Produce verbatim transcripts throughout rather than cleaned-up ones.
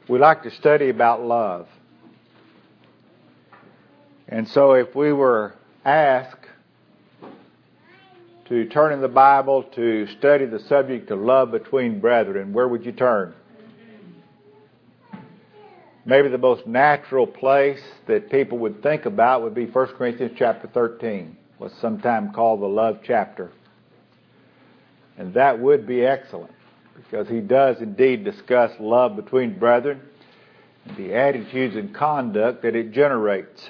we like to study about love. And so if we were asked to turn in the Bible to study the subject of love between brethren, where would you turn? Maybe the most natural place that people would think about would be First Corinthians chapter thirteen, what's sometimes called the love chapter. And that would be excellent, because he does indeed discuss love between brethren and the attitudes and conduct that it generates.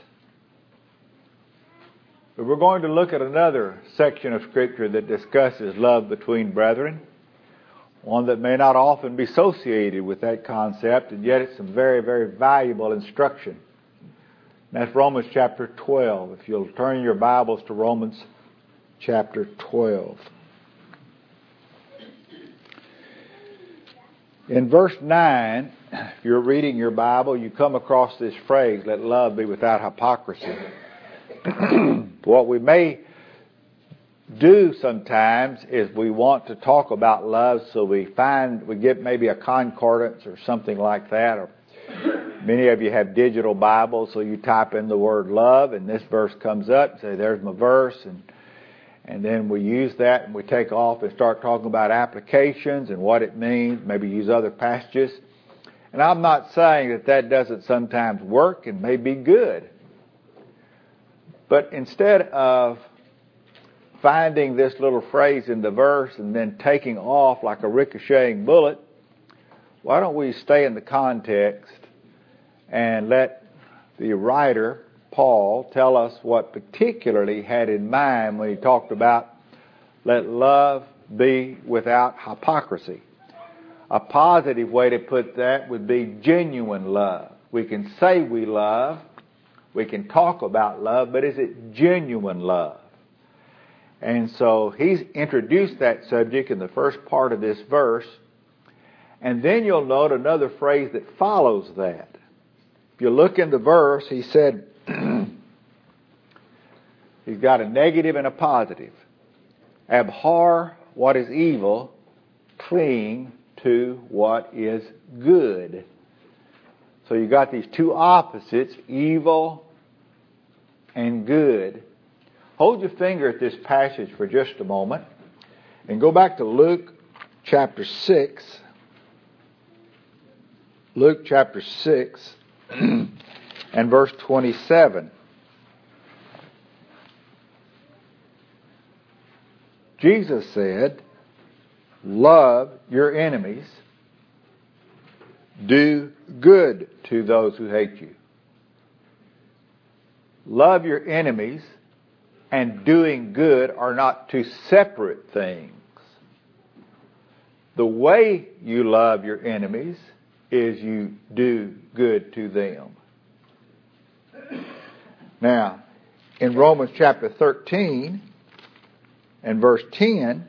But we're going to look at another section of Scripture that discusses love between brethren, one that may not often be associated with that concept, and yet it's some very, very valuable instruction. And that's Romans chapter twelve. If you'll turn your Bibles to Romans chapter twelve. In verse nine, if you're reading your Bible, you come across this phrase, let love be without hypocrisy. What we may do sometimes is we want to talk about love, so we find, we get maybe a concordance or something like that. Or many of you have digital Bibles, so you type in the word love, and this verse comes up and say, there's my verse, and and then we use that and we take off and start talking about applications and what it means, maybe use other passages. And I'm not saying that that doesn't sometimes work and may be good. But instead of finding this little phrase in the verse and then taking off like a ricocheting bullet, why don't we stay in the context and let the writer, Paul, tell us what particularly had in mind when he talked about let love be without hypocrisy. A positive way to put that would be genuine love. We can say we love, we can talk about love, but is it genuine love? And so he's introduced that subject in the first part of this verse. And then you'll note another phrase that follows that. If you look in the verse, he said, he's got a negative and a positive. Abhor what is evil, cling to what is good. So you got these two opposites, evil and good. Hold your finger at this passage for just a moment and go back to Luke chapter six. Luke chapter six and verse twenty-seven. Jesus said, love your enemies. Do good to those who hate you. Love your enemies and doing good are not two separate things. The way you love your enemies is you do good to them. Now, in Romans chapter thirteen and verse ten,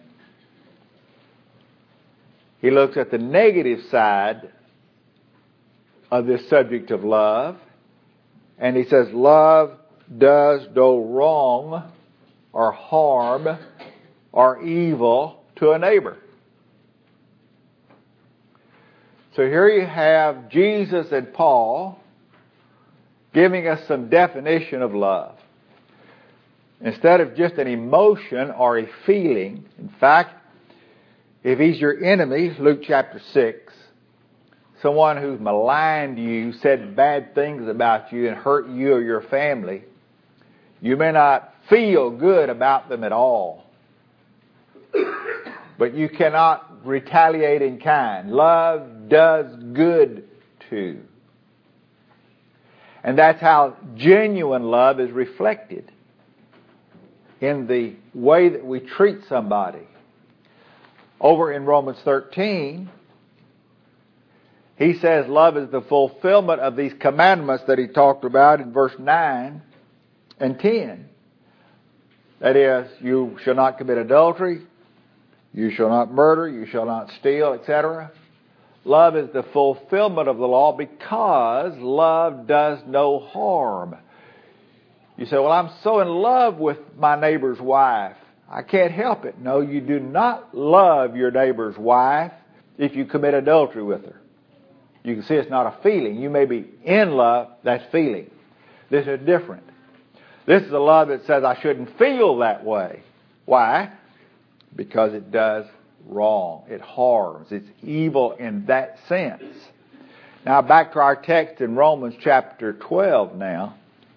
he looks at the negative side of this subject of love, and he says, love does no wrong or harm or evil to a neighbor. So here you have Jesus and Paul giving us some definition of love. Instead of just an emotion or a feeling, in fact, if he's your enemy, Luke chapter six, someone who's maligned you, said bad things about you and hurt you or your family, you may not feel good about them at all. But you cannot retaliate in kind. Love does good too. And that's how genuine love is reflected in the way that we treat somebody. Over in Romans thirteen, he says love is the fulfillment of these commandments that he talked about in verse nine and ten. That is, you shall not commit adultery, you shall not murder, you shall not steal, et cetera. Love is the fulfillment of the law because love does no harm. You say, well, I'm so in love with my neighbor's wife, I can't help it. No, you do not love your neighbor's wife if you commit adultery with her. You can see it's not a feeling. You may be in love, that's feeling. This is different. This is a love that says I shouldn't feel that way. Why? Because it does wrong. It harms. It's evil in that sense. Now back to our text in Romans chapter twelve now.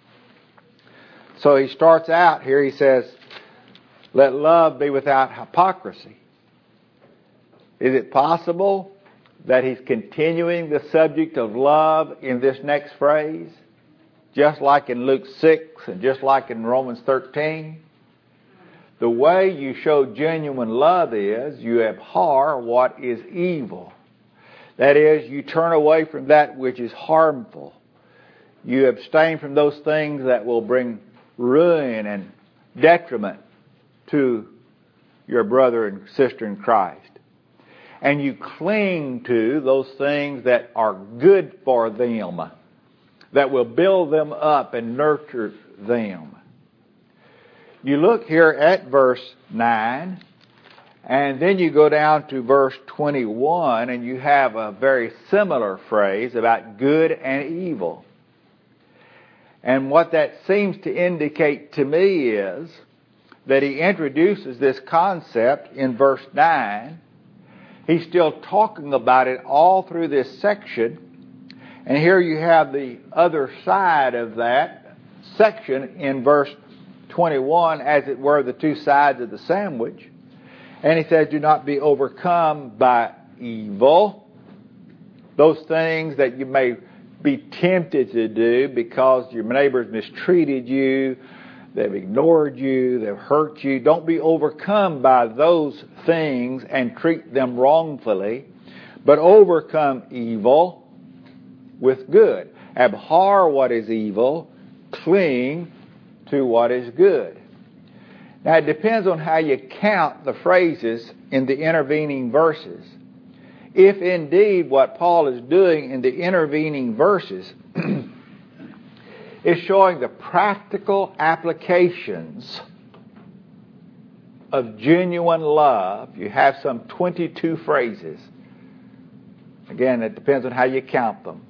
So he starts out here, he says, let love be without hypocrisy. Is it possible that he's continuing the subject of love in this next phrase? Just like in Luke six and just like in Romans thirteen? The way you show genuine love is you abhor what is evil. That is, you turn away from that which is harmful. You abstain from those things that will bring ruin and detriment to your brother and sister in Christ. And you cling to those things that are good for them, that will build them up and nurture them. You look here at verse nine, and then you go down to verse twenty-one, and you have a very similar phrase about good and evil. And what that seems to indicate to me is that he introduces this concept in verse nine. He's still talking about it all through this section. And here you have the other side of that section in verse twenty-one, as it were, the two sides of the sandwich. And he says, do not be overcome by evil. Those things that you may be tempted to do because your neighbors mistreated you, they've ignored you, they've hurt you. Don't be overcome by those things and treat them wrongfully, but overcome evil with good. Abhor what is evil, cling to what is good. Now it depends on how you count the phrases in the intervening verses. If indeed what Paul is doing in the intervening verses is showing the practical applications of genuine love, you have some twenty-two phrases. Again, it depends on how you count them.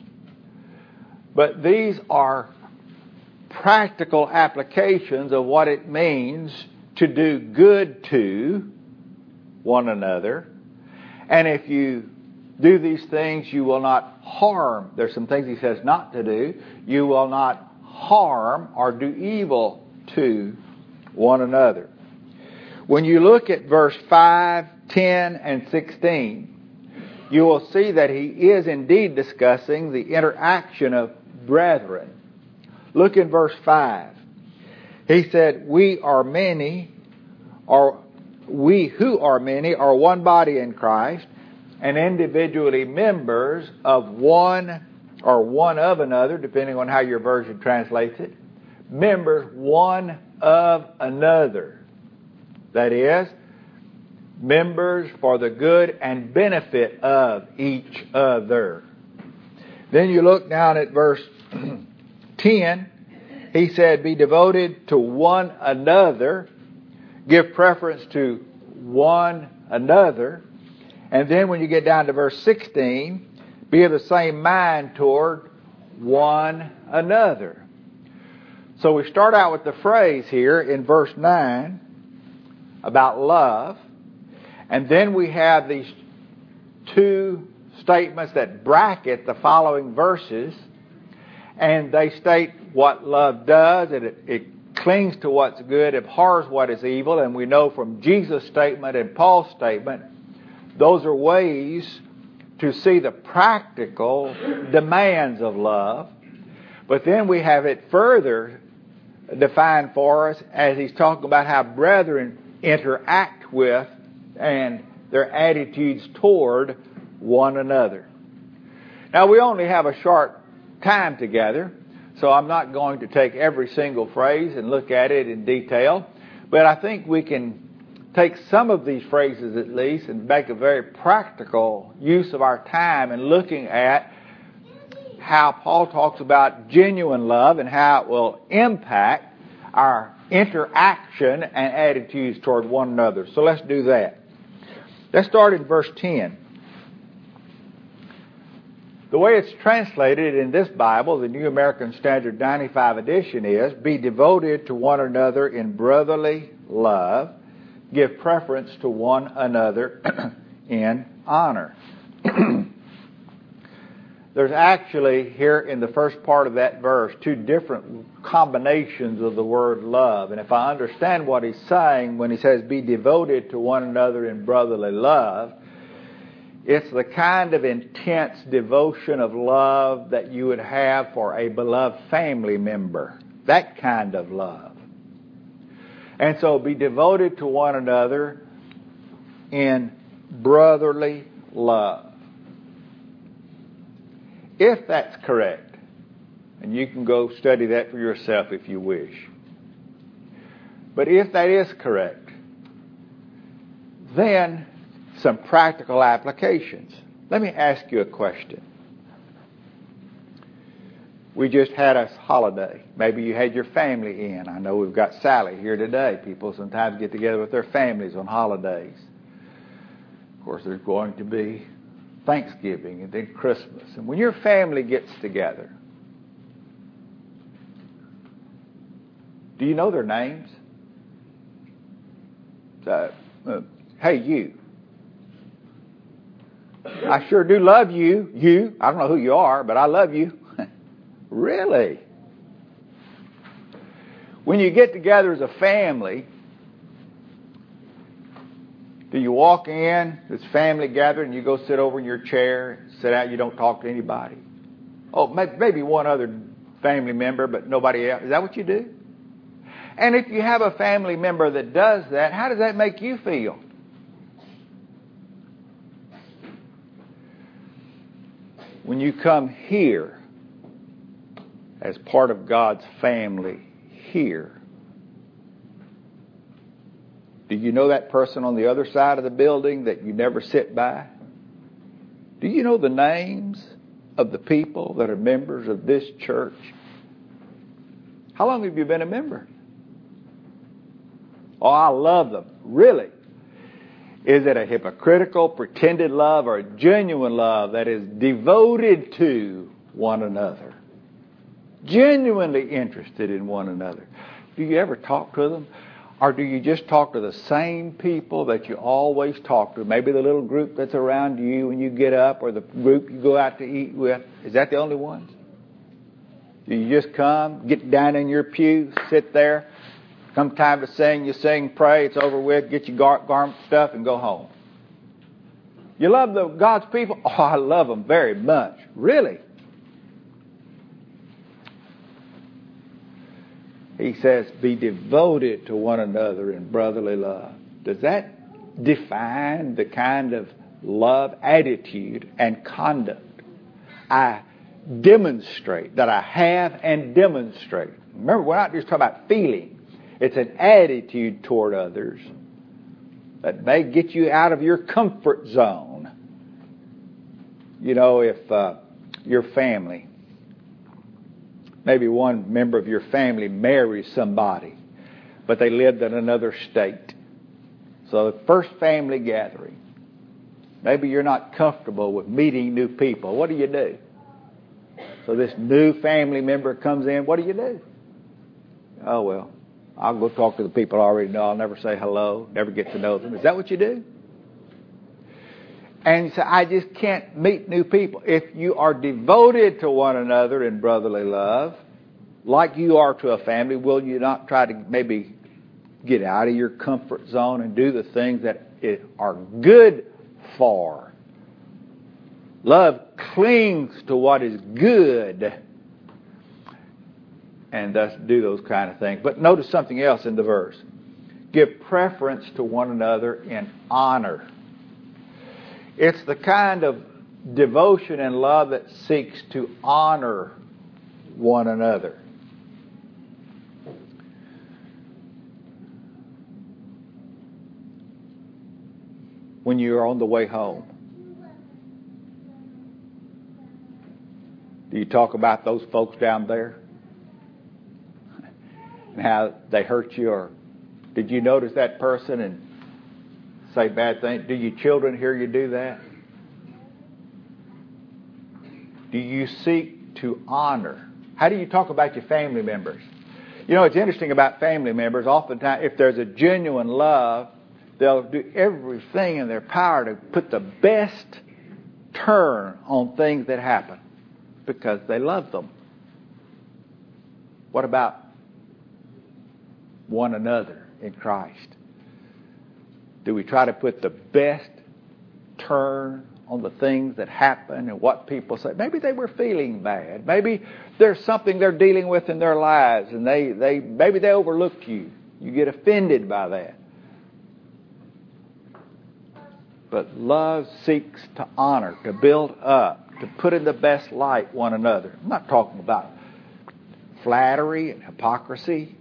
But these are practical applications of what it means to do good to one another. And if you do these things, you will not harm. There's some things he says not to do. You will not harm or do evil to one another. When you look at verse five, ten, and sixteen, you will see that he is indeed discussing the interaction of brethren. Look in verse five. He said, we are many, or we who are many are one body in Christ, and individually members of one or one of another, depending on how your version translates it. Members one of another. That is, members for the good and benefit of each other. Then you look down at verse ten. He said, be devoted to one another. Give preference to one another. And then when you get down to verse sixteen, be of the same mind toward one another. So we start out with the phrase here in verse nine about love. And then we have these two statements that bracket the following verses. And they state what love does, and it, it clings to what's good, abhors what is evil. And we know from Jesus' statement and Paul's statement, those are ways to see the practical demands of love. But then we have it further defined for us as he's talking about how brethren interact with and their attitudes toward one another. Now, we only have a short time together, so I'm not going to take every single phrase and look at it in detail, but I think we can take some of these phrases at least and make a very practical use of our time in looking at how Paul talks about genuine love and how it will impact our interaction and attitudes toward one another. So let's do that. Let's start in verse ten. The way it's translated in this Bible, the New American Standard ninety-five edition, is, be devoted to one another in brotherly love, give preference to one another in honor. There's actually, here in the first part of that verse, two different combinations of the word love. And if I understand what he's saying when he says, be devoted to one another in brotherly love, it's the kind of intense devotion of love that you would have for a beloved family member. That kind of love. And so be devoted to one another in brotherly love. If that's correct, and you can go study that for yourself if you wish, but if that is correct, then some practical applications. Let me ask you a question. We just had a holiday. Maybe you had your family in. I know we've got Sally here today. People sometimes get together with their families on holidays. Of course, there's going to be Thanksgiving and then Christmas. And when your family gets together, do you know their names? Uh, uh, hey, you. I sure do love you. You. I don't know who you are, but I love you. Really? When you get together as a family, do you walk in, this family gathered, and you go sit over in your chair, sit out, you don't talk to anybody? Oh, maybe one other family member, but nobody else. Is that what you do? And if you have a family member that does that, how does that make you feel? When you come here as part of God's family here, do you know that person on the other side of the building that you never sit by? Do you know the names of the people that are members of this church? How long have you been a member? Oh, I love them. Really? Is it a hypocritical, pretended love or a genuine love that is devoted to one another? Genuinely interested in one another? Do you ever talk to them? Or do you just talk to the same people that you always talk to? Maybe the little group that's around you when you get up, or the group you go out to eat with. Is that the only ones? Do you just come, get down in your pew, sit there, come time to sing, you sing, pray, it's over with, get your gar- garment stuff and go home? You love the God's people? Oh, I love them very much. Really? He says, be devoted to one another in brotherly love. Does that define the kind of love, attitude, and conduct I demonstrate, that I have and demonstrate? Remember, we're not just talking about feeling. It's an attitude toward others that may get you out of your comfort zone. You know, if uh, your family, maybe one member of your family marries somebody, but they lived in another state. So the first family gathering, maybe you're not comfortable with meeting new people. What do you do? So this new family member comes in. What do you do? Oh, well, I'll go talk to the people I already know. I'll never say hello, never get to know them. Is that what you do? And you say, I just can't meet new people. If you are devoted to one another in brotherly love, like you are to a family, will you not try to maybe get out of your comfort zone and do the things that are good for? Love clings to what is good, and thus do those kind of things. But notice something else in the verse. Give preference to one another in honor. It's the kind of devotion and love that seeks to honor one another. When you're on the way home, do you talk about those folks down there and how they hurt you? Or did you notice that person and say bad things? Do you children hear you do that? do you seek to honor? How do you talk about your family members? You know, it's interesting about family members. Oftentimes, if there's a genuine love, they'll do everything in their power to put the best turn on things that happen because they love them. What about one another in Christ? Do we try to put the best turn on the things that happen and what people say? Maybe they were feeling bad. Maybe there's something they're dealing with in their lives, and they, they maybe they overlooked you. You get offended by that. But love seeks to honor, to build up, to put in the best light one another. I'm not talking about flattery and hypocrisy.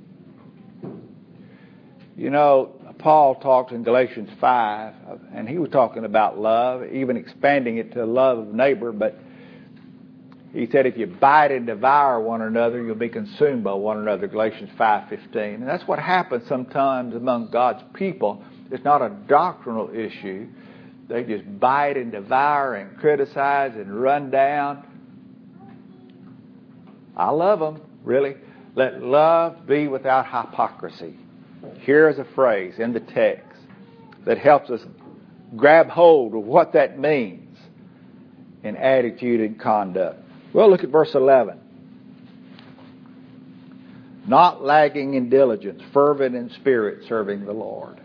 You know, Paul talks in Galatians five, and he was talking about love, even expanding it to love of neighbor, but he said if you bite and devour one another, you'll be consumed by one another, Galatians five fifteen. And that's what happens sometimes among God's people. It's not a doctrinal issue. They just bite and devour and criticize and run down. I love them, really. Let love be without hypocrisy. Here is a phrase in the text that helps us grab hold of what that means in attitude and conduct. Well, look at verse eleven. Not lagging in diligence, fervent in spirit, serving the Lord.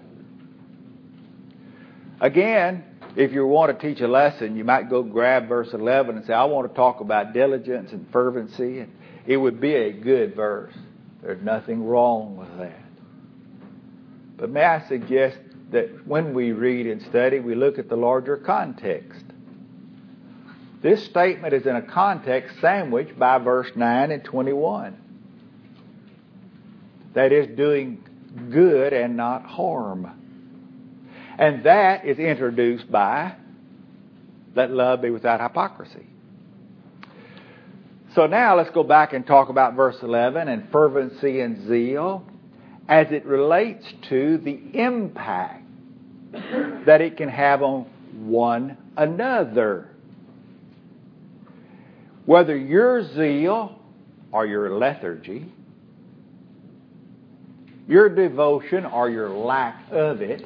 Again, if you want to teach a lesson, you might go grab verse eleven and say, I want to talk about diligence and fervency. And it would be a good verse. There's nothing wrong with that. But may I suggest that when we read and study, we look at the larger context. This statement is in a context sandwiched by verse nine and twenty-one. That is, doing good and not harm. And that is introduced by, let love be without hypocrisy. So now let's go back and talk about verse eleven and fervency and zeal as it relates to the impact that it can have on one another. Whether your zeal or your lethargy, your devotion or your lack of it,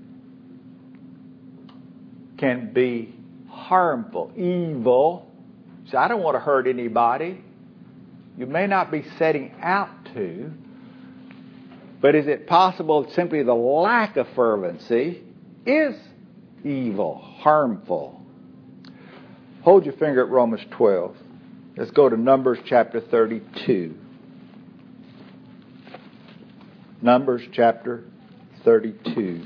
can be harmful, evil. So I don't want to hurt anybody. You may not be setting out to, but is it possible that simply the lack of fervency is evil, harmful? Hold your finger at Romans twelve. Let's go to Numbers chapter thirty-two. Numbers chapter thirty-two.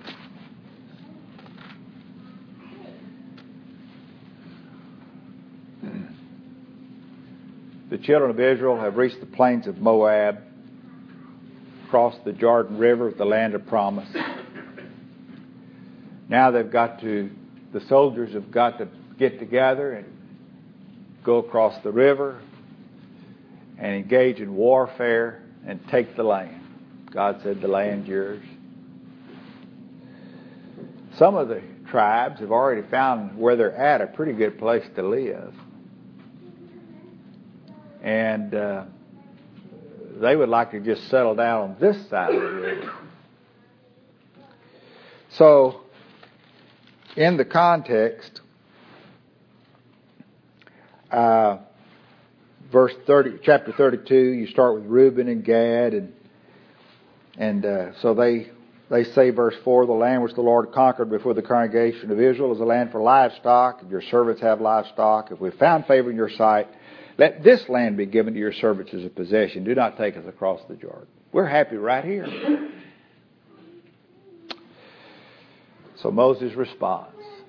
The children of Israel have reached the plains of Moab, crossed the Jordan River, the land of promise. Now they've got to, the soldiers have got to get together and go across the river and engage in warfare and take the land. God said, the land's yours. Some of the tribes have already found where they're at a pretty good place to live. And uh, they would like to just settle down on this side of the river. So, in the context, uh, verse thirty, chapter thirty-two, you start with Reuben and Gad, and and uh, so they they say, verse four, the land which the Lord conquered before the congregation of Israel is a land for livestock, and your servants have livestock. If we found favor in your sight, let this land be given to your servants as a possession. Do not take us across the Jordan. We're happy right here. So Moses responds,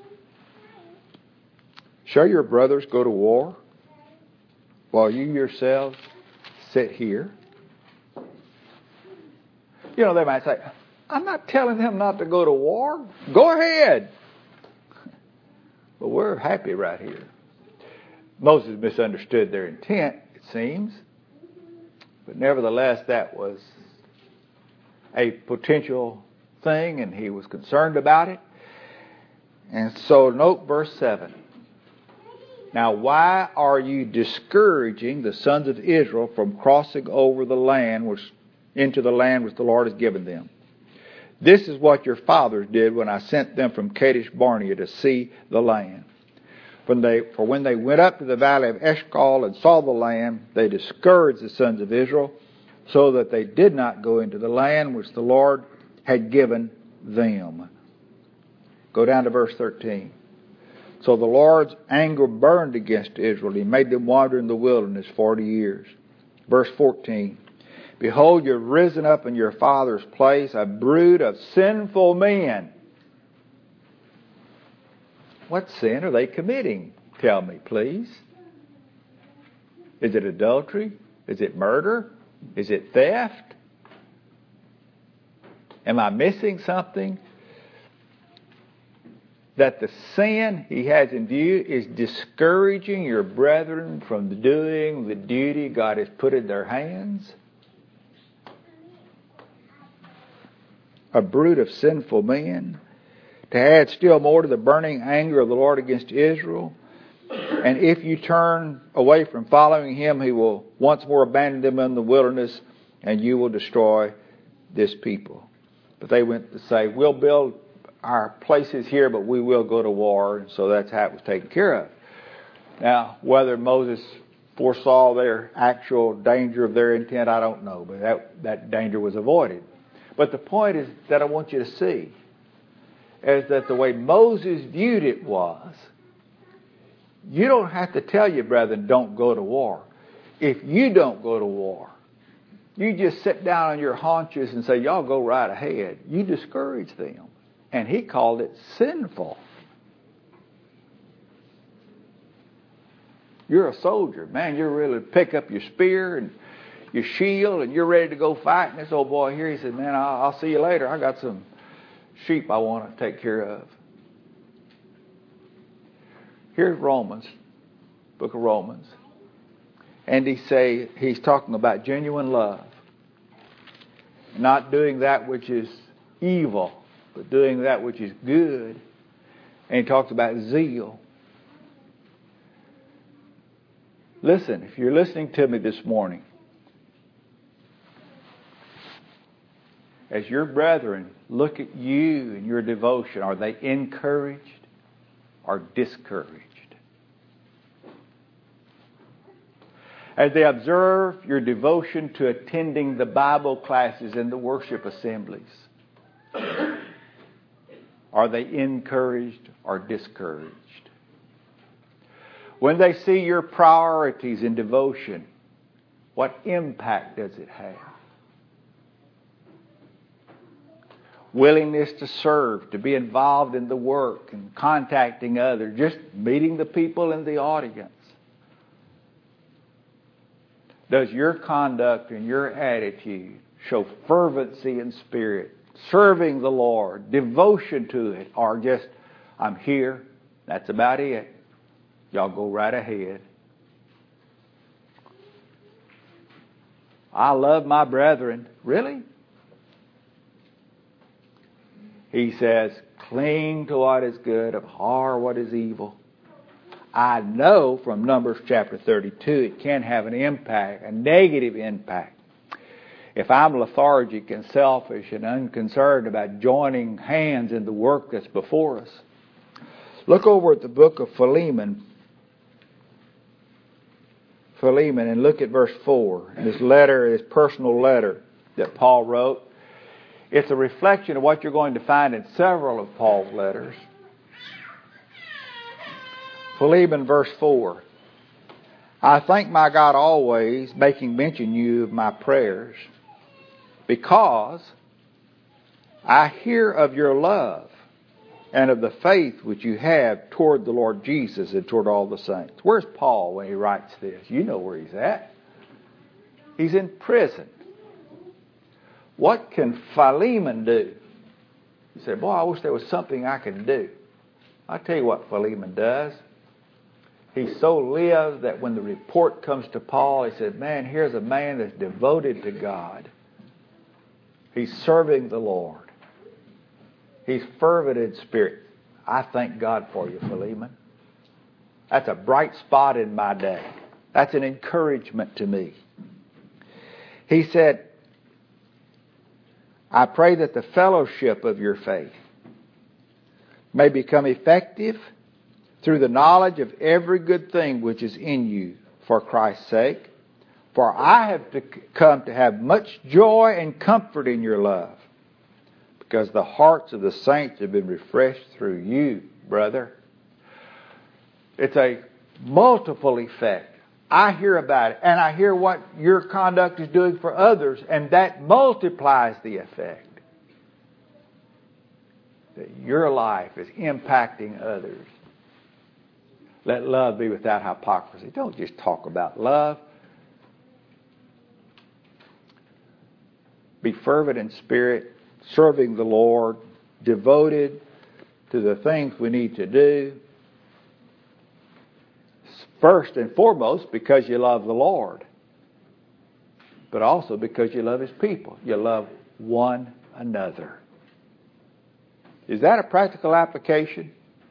shall your brothers go to war while you yourselves sit here? You know, they might say, I'm not telling them not to go to war. Go ahead. But we're happy right here. Moses misunderstood their intent, it seems. But nevertheless, that was a potential thing, and he was concerned about it. And so note verse seven. Now why are you discouraging the sons of Israel from crossing over the land which, into the land which the Lord has given them? This is what your fathers did when I sent them from Kadesh Barnea to see the land. When they, for when they went up to the valley of Eshcol and saw the land, they discouraged the sons of Israel, so that they did not go into the land which the Lord had given them. Go down to verse thirteen. So the Lord's anger burned against Israel. He made them wander in the wilderness forty years. Verse fourteen. Behold, you're risen up in your father's place, a brood of sinful men. What sin are they committing? Tell me, please. Is it adultery? Is it murder? Is it theft? Am I missing something? That the sin he has in view is discouraging your brethren from doing the duty God has put in their hands? A brood of sinful men, to add still more to the burning anger of the Lord against Israel. And if you turn away from following him, he will once more abandon them in the wilderness, and you will destroy this people. But they went to say, we'll build our places here, but we will go to war. And so that's how it was taken care of. Now, whether Moses foresaw their actual danger of their intent, I don't know. But that, that danger was avoided. But the point is that I want you to see is that the way Moses viewed it was, you don't have to tell your brethren don't go to war. If you don't go to war, you just sit down on your haunches and say, y'all go right ahead. You discourage them. And he called it sinful. You're a soldier. Man, you're ready to pick up your spear and your shield and you're ready to go fight. And this old boy here, he said, man, I'll, I'll see you later. I got some sheep I want to take care of. Here's Romans, book of Romans. And he say he's talking about genuine love. Not doing that which is evil, but doing that which is good. And he talks about zeal. Listen, if you're listening to me this morning, as your brethren look at you and your devotion, are they encouraged or discouraged? As they observe your devotion to attending the Bible classes and the worship assemblies, are they encouraged or discouraged? When they see your priorities in devotion, what impact does it have? Willingness to serve, to be involved in the work and contacting others, just meeting the people in the audience. Does your conduct and your attitude show fervency in spirit, serving the Lord, devotion to it, or just, I'm here, that's about it. Y'all go right ahead. I love my brethren. Really? He says, cling to what is good, abhor what is evil. I know from Numbers chapter thirty-two it can have an impact, a negative impact. If I'm lethargic and selfish and unconcerned about joining hands in the work that's before us. Look over at the book of Philemon. Philemon, and look at verse four. This letter, this personal letter that Paul wrote. It's a reflection of what you're going to find in several of Paul's letters. Philemon, verse four. I thank my God always, making mention you of my prayers, because I hear of your love and of the faith which you have toward the Lord Jesus and toward all the saints. Where's Paul when he writes this? You know where he's at. He's in prison. What can Philemon do? He said, boy, I wish there was something I could do. I'll tell you what Philemon does. He so lives that when the report comes to Paul, he said, man, here's a man that's devoted to God. He's serving the Lord. He's fervent in spirit. I thank God for you, Philemon. That's a bright spot in my day. That's an encouragement to me. He said, I pray that the fellowship of your faith may become effective through the knowledge of every good thing which is in you for Christ's sake. For I have to come to have much joy and comfort in your love, because the hearts of the saints have been refreshed through you, brother. It's a multiple effect. I hear about it, and I hear what your conduct is doing for others, and that multiplies the effect. That your life is impacting others. Let love be without hypocrisy. Don't just talk about love. Be fervent in spirit, serving the Lord, devoted to the things we need to do. First and foremost, because you love the Lord, but also because you love His people. You love one another. Is that a practical application?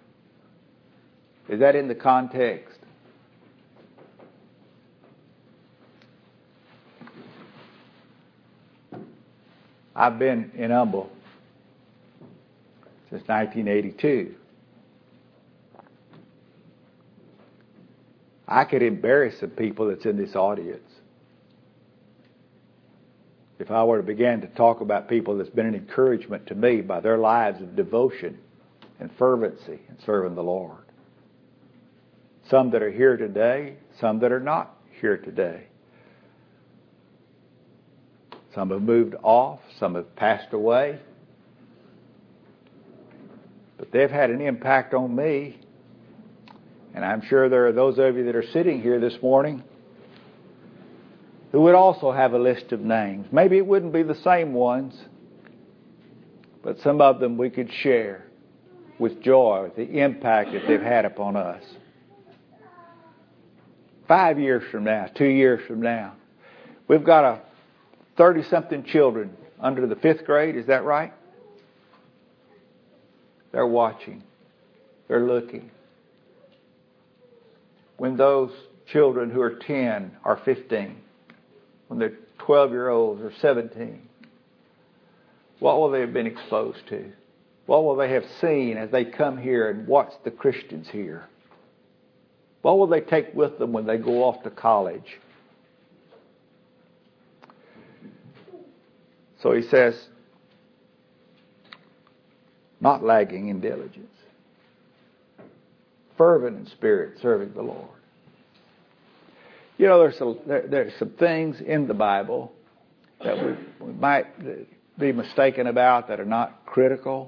Is that in the context? I've been in Humble since nineteen eighty-two. I could embarrass some people that's in this audience if I were to begin to talk about people that's been an encouragement to me by their lives of devotion and fervency in serving the Lord. Some that are here today, some that are not here today. Some have moved off, some have passed away. But they've had an impact on me. And I'm sure there are those of you that are sitting here this morning who would also have a list of names. Maybe it wouldn't be the same ones, but some of them we could share with joy, with the impact that they've had upon us. Five years from now, two years from now, we've got a thirty-something children under the fifth grade. Is that right? They're watching. They're looking. When those children who are ten are fifteen, when they're twelve-year-olds or seventeen, what will they have been exposed to? What will they have seen as they come here and watch the Christians here? What will they take with them when they go off to college? So he says, not lagging in diligence, fervent in spirit, serving the Lord. You know, there's some, there, there's some things in the Bible that we, we might be mistaken about that are not critical.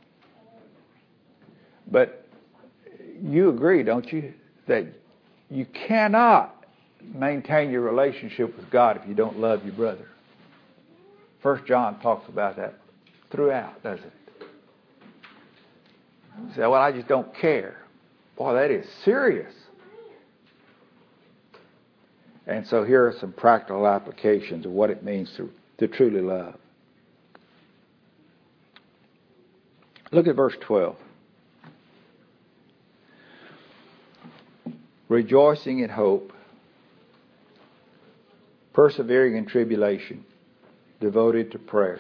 But you agree, don't you, that you cannot maintain your relationship with God if you don't love your brother. First John talks about that throughout, doesn't it? You say, well, I just don't care. Boy, that is serious. And so here are some practical applications of what it means to, to truly love. Look at verse twelve. Rejoicing in hope, persevering in tribulation, devoted to prayer.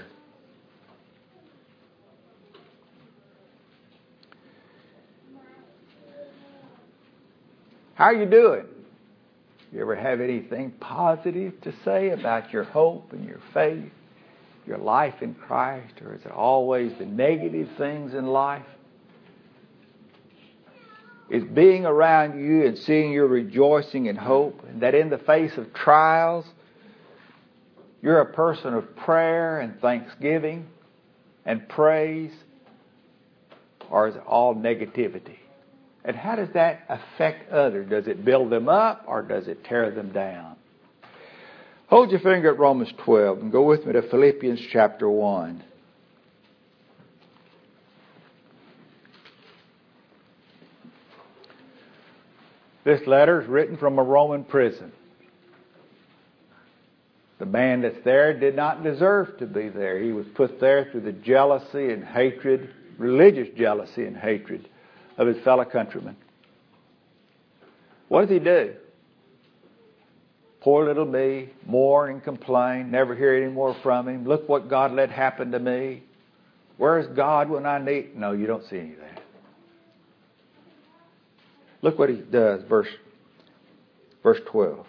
How are you doing? You ever have anything positive to say about your hope and your faith, your life in Christ, or is it always the negative things in life? Is being around you and seeing your rejoicing in hope, and that in the face of trials, you're a person of prayer and thanksgiving and praise, or is it all negativity? And how does that affect others? Does it build them up or does it tear them down? Hold your finger at Romans twelve and go with me to Philippians chapter one. This letter is written from a Roman prison. The man that's there did not deserve to be there. He was put there through the jealousy and hatred, religious jealousy and hatred of his fellow countrymen. What does he do? Poor little me, mourn and complain, never hear any more from him. Look what God let happen to me. Where's God when I need? No, you don't see any of that. Look what he does, verse, verse twelve.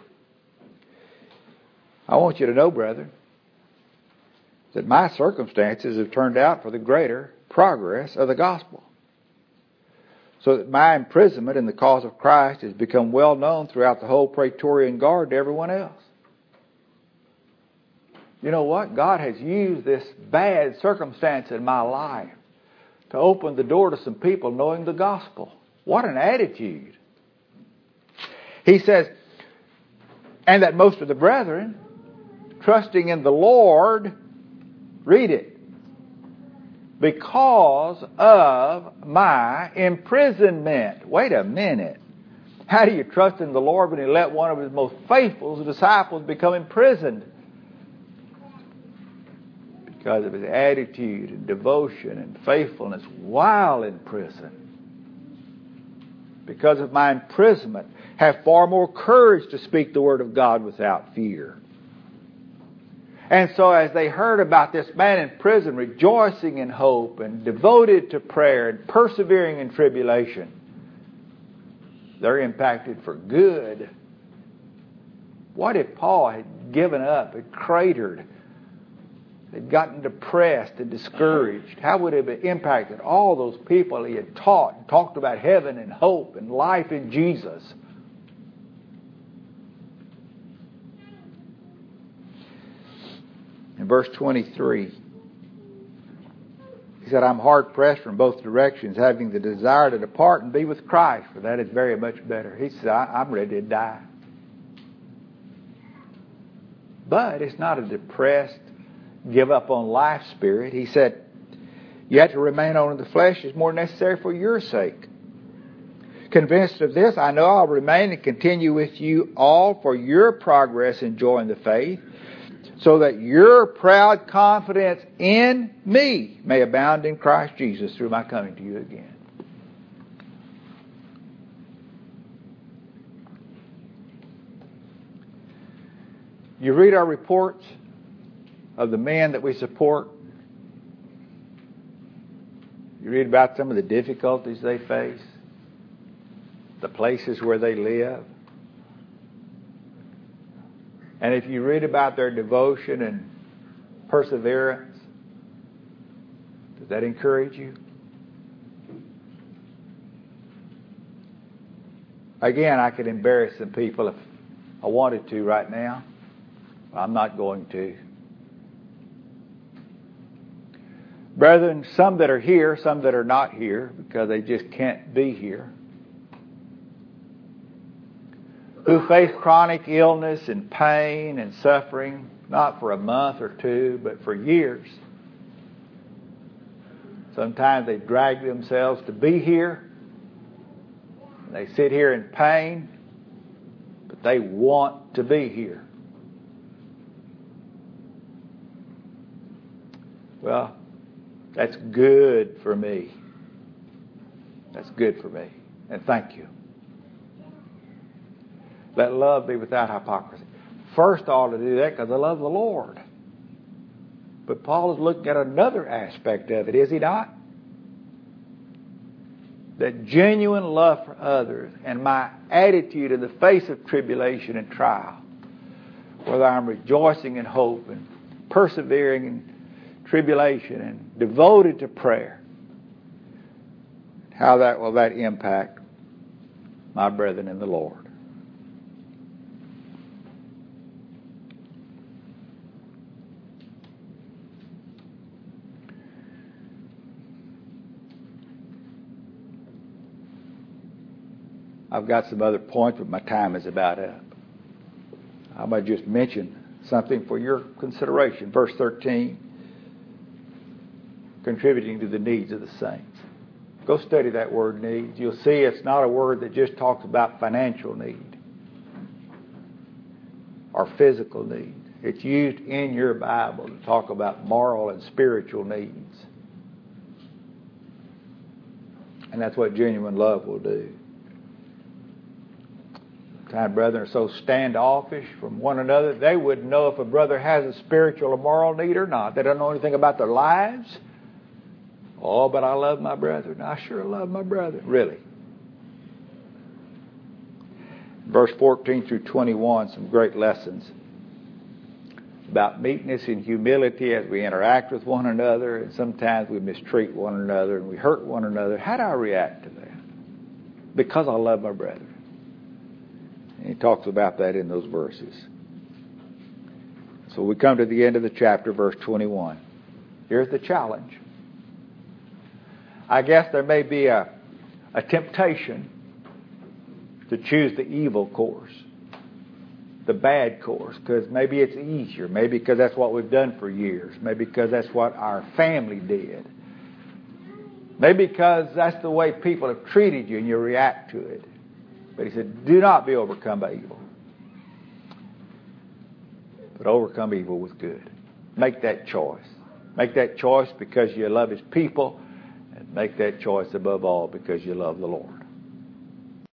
I want you to know, brethren, that my circumstances have turned out for the greater progress of the gospel, so that my imprisonment in the cause of Christ has become well known throughout the whole Praetorian Guard to everyone else. You know what? God has used this bad circumstance in my life to open the door to some people knowing the gospel. What an attitude. He says, and that most of the brethren, trusting in the Lord, read it, because of my imprisonment. Wait a minute. How do you trust in the Lord when He let one of His most faithful disciples become imprisoned? Because of his attitude and devotion and faithfulness while in prison. Because of my imprisonment, have far more courage to speak the word of God without fear. And so as they heard about this man in prison, rejoicing in hope and devoted to prayer and persevering in tribulation, they're impacted for good. What if Paul had given up, had cratered, had gotten depressed and discouraged? How would it have impacted all those people he had taught and talked about heaven and hope and life in Jesus? In verse twenty-three, he said, I'm hard pressed from both directions, having the desire to depart and be with Christ, for that is very much better. He said, I'm ready to die. But it's not a depressed, give up on life spirit. He said, yet to remain on in the flesh is more necessary for your sake. Convinced of this, I know I'll remain and continue with you all for your progress in joy in the faith, so that your proud confidence in me may abound in Christ Jesus through my coming to you again. You read our reports of the men that we support. You read about some of the difficulties they face, the places where they live. And if you read about their devotion and perseverance, does that encourage you? Again, I could embarrass some people if I wanted to right now. I'm not going to. Brethren, some that are here, some that are not here because they just can't be here, who face chronic illness and pain and suffering, not for a month or two, but for years. Sometimes they drag themselves to be here. They sit here in pain, but they want to be here. Well, that's good for me. That's good for me. And thank you. Let love be without hypocrisy. First, I ought to do that because I love the Lord. But Paul is looking at another aspect of it, is he not? That genuine love for others and my attitude in the face of tribulation and trial, whether I'm rejoicing in hope and persevering in tribulation and devoted to prayer, how that will that impact my brethren in the Lord? I've got some other points, but my time is about up. I might just mention something for your consideration. Verse thirteen, contributing to the needs of the saints. Go study that word needs. You'll see it's not a word that just talks about financial need or physical need. It's used in your Bible to talk about moral and spiritual needs. And that's what genuine love will do. Sometimes brethren are so standoffish from one another, they wouldn't know if a brother has a spiritual or moral need or not. They don't know anything about their lives. Oh, but I love my brethren. I sure love my brethren. Really. Verse fourteen through twenty-one, some great lessons about meekness and humility as we interact with one another, and sometimes we mistreat one another and we hurt one another. How do I react to that? Because I love my brethren. And he talks about that in those verses. So we come to the end of the chapter, verse twenty-one. Here's the challenge. I guess there may be a, a temptation to choose the evil course, the bad course, because maybe it's easier, maybe because that's what we've done for years, maybe because that's what our family did, maybe because that's the way people have treated you and you react to it. But he said, do not be overcome by evil, but overcome evil with good. Make that choice. Make that choice because you love his people, and make that choice above all because you love the Lord.